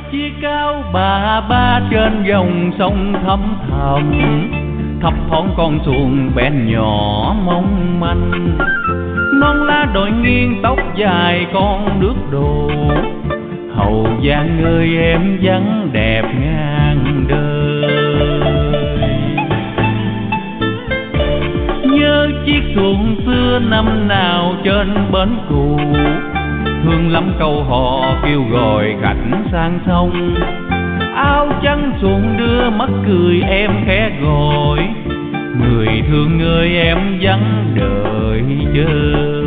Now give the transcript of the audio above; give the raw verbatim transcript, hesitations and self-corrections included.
Chiếc áo bà ba trên dòng sông thăm thẳm, thấp thoáng con xuồng bé nhỏ mong manh. Non lá đồi nghiêng tóc dài con nước đổ, Hậu Giang ơi em vắng đẹp ngang đời. Nhớ chiếc xuồng xưa năm nào trên bến cũ, thương lắm câu hò kêu gọi khách sang sông. Áo trắng xuồng đưa mắt cười em khẽ gọi, người thương ơi em vắng đợi chờ.